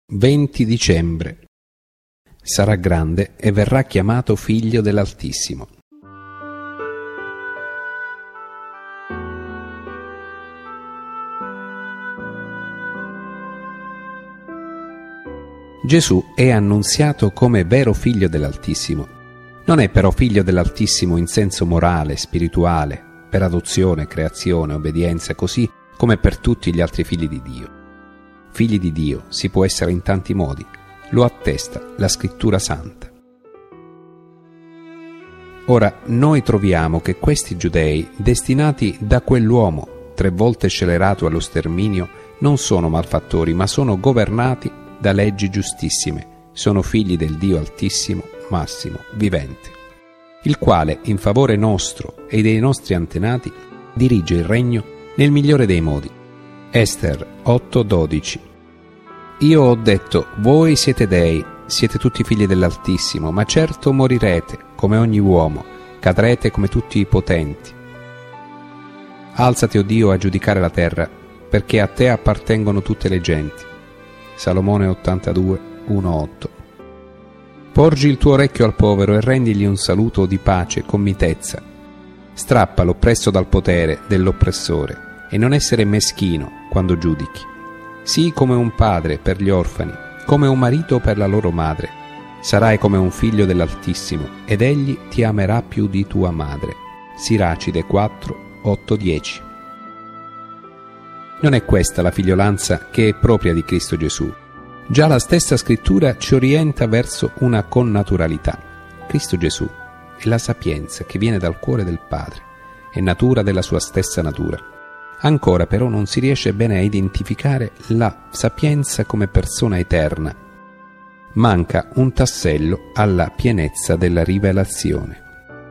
20 dicembre. Sarà grande e verrà chiamato Figlio dell'Altissimo. Gesù è annunziato come vero Figlio dell'Altissimo. Non è però Figlio dell'Altissimo in senso morale, spirituale, per adozione, creazione, obbedienza, così come per tutti gli altri figli di Dio. Figli di Dio si può essere in tanti modi, lo attesta la Scrittura Santa. Ora, noi troviamo che questi giudei, destinati da quell'uomo 3 volte scellerato allo sterminio, non sono malfattori, ma sono governati da leggi giustissime, sono figli del Dio Altissimo, Massimo, vivente, il quale, in favore nostro e dei nostri antenati, dirige il regno nel migliore dei modi. Ester 8:12. Io ho detto, voi siete dei, siete tutti figli dell'Altissimo, ma certo morirete come ogni uomo, cadrete come tutti i potenti. Alzati, o Dio, a giudicare la terra, perché a te appartengono tutte le genti. Salomone 82:1-8. Porgi il tuo orecchio al povero e rendigli un saluto di pace con mitezza. Strappalo presso dal potere dell'oppressore e non essere meschino quando giudichi. Sii come un padre per gli orfani, come un marito per la loro madre. Sarai come un figlio dell'Altissimo ed egli ti amerà più di tua madre. Siracide 4:8-10. Non è questa la figliolanza che è propria di Cristo Gesù. Già la stessa Scrittura ci orienta verso una connaturalità. Cristo Gesù è la sapienza che viene dal cuore del Padre, è natura della sua stessa natura. Ancora però non si riesce bene a identificare la sapienza come persona eterna. Manca un tassello alla pienezza della rivelazione.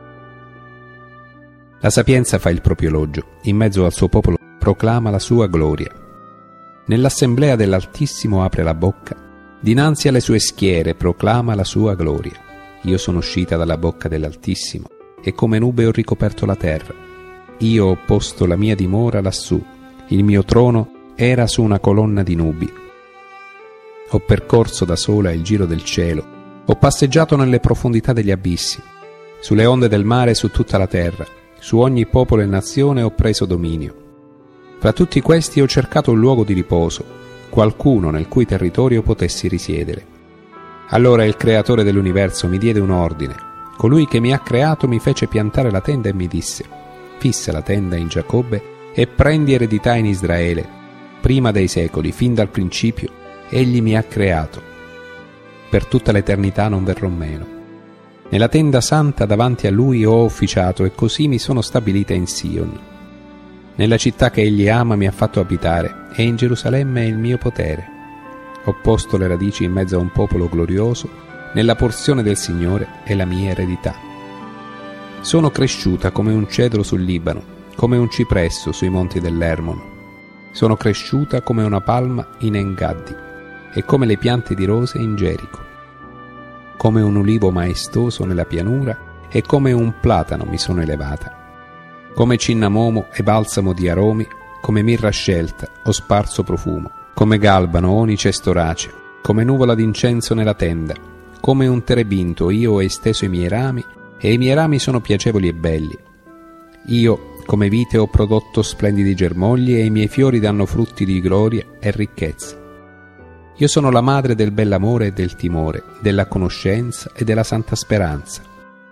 La sapienza fa il proprio elogio, in mezzo al suo popolo proclama la sua gloria. Nell'assemblea dell'Altissimo apre la bocca, dinanzi alle sue schiere proclama la sua gloria. Io sono uscita dalla bocca dell'Altissimo e come nube ho ricoperto la terra. Io ho posto la mia dimora lassù, il mio trono era su una colonna di nubi. Ho percorso da sola il giro del cielo, ho passeggiato nelle profondità degli abissi, sulle onde del mare e su tutta la terra, su ogni popolo e nazione ho preso dominio. Fra tutti questi ho cercato un luogo di riposo, qualcuno nel cui territorio potessi risiedere. Allora il Creatore dell'universo mi diede un ordine, colui che mi ha creato mi fece piantare la tenda e mi disse: fissa la tenda in Giacobbe e prendi eredità in Israele. Prima dei secoli, fin dal principio, egli mi ha creato. Per tutta l'eternità non verrò meno. Nella tenda santa davanti a lui ho officiato e così mi sono stabilita in Sion. Nella città che egli ama mi ha fatto abitare e in Gerusalemme è il mio potere. Ho posto le radici in mezzo a un popolo glorioso, nella porzione del Signore è la mia eredità. Sono cresciuta come un cedro sul Libano, come un cipresso sui monti dell'Hermon. Sono cresciuta come una palma in Engadi e come le piante di rose in Gerico. Come un ulivo maestoso nella pianura e come un platano mi sono elevata. Come cinnamomo e balsamo di aromi, come mirra scelta ho sparso profumo. Come galbano, onice e storace, come nuvola d'incenso nella tenda. Come un terebinto io ho esteso i miei rami e i miei rami sono piacevoli e belli. Io, come vite, ho prodotto splendidi germogli e i miei fiori danno frutti di gloria e ricchezza. Io sono la madre del bell'amore e del timore, della conoscenza e della santa speranza.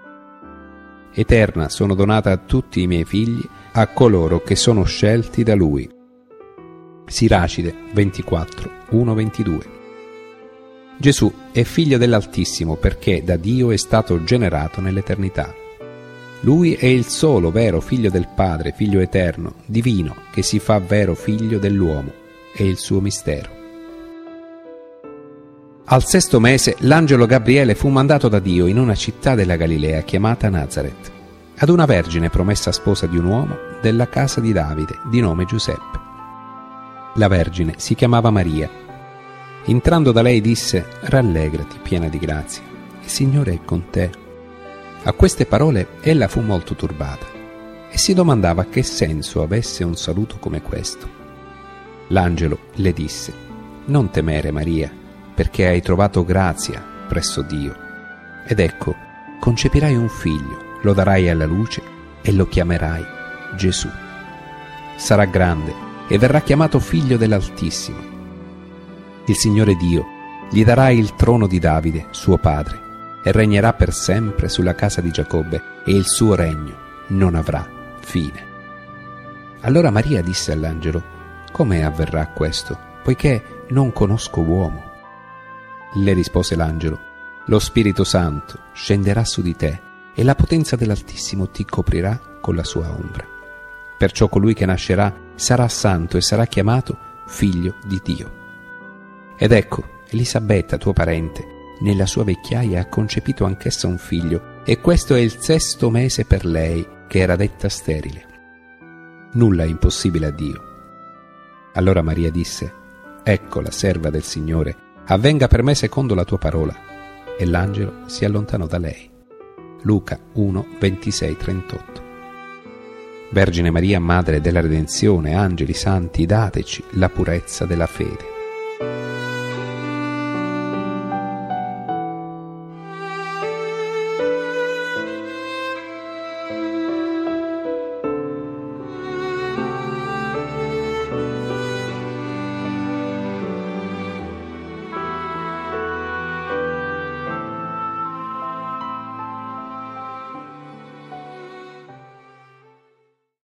Eterna sono donata a tutti i miei figli, a coloro che sono scelti da Lui. Siracide 24:1-22. Gesù è figlio dell'Altissimo perché da Dio è stato generato nell'eternità. Lui è il solo vero figlio del Padre, figlio eterno, divino, che si fa vero figlio dell'uomo. È il suo mistero. Al 6° mese l'angelo Gabriele fu mandato da Dio in una città della Galilea chiamata Nazaret, ad una vergine promessa sposa di un uomo della casa di Davide, di nome Giuseppe. La vergine si chiamava Maria. Entrando da lei disse: rallegrati, piena di grazia, il Signore è con te. A queste parole ella fu molto turbata e si domandava che senso avesse un saluto come questo. L'angelo le disse: non temere, Maria, perché hai trovato grazia presso Dio. Ed ecco, concepirai un figlio, lo darai alla luce e lo chiamerai Gesù. Sarà grande e verrà chiamato figlio dell'Altissimo. Il Signore Dio gli darà il trono di Davide, suo padre, e regnerà per sempre sulla casa di Giacobbe, e il suo regno non avrà fine. Allora Maria disse all'angelo: come avverrà questo, poiché non conosco uomo? Le rispose l'angelo: lo Spirito Santo scenderà su di te, e la potenza dell'Altissimo ti coprirà con la sua ombra. Perciò colui che nascerà sarà santo e sarà chiamato figlio di Dio. Ed ecco, Elisabetta, tua parente, nella sua vecchiaia ha concepito anch'essa un figlio, e questo è il 6° mese per lei, che era detta sterile. Nulla è impossibile a Dio. Allora Maria disse: ecco la serva del Signore, avvenga per me secondo la tua parola. E l'angelo si allontanò da lei. Luca 1, 26-38. Vergine Maria, Madre della Redenzione, angeli santi, dateci la purezza della fede.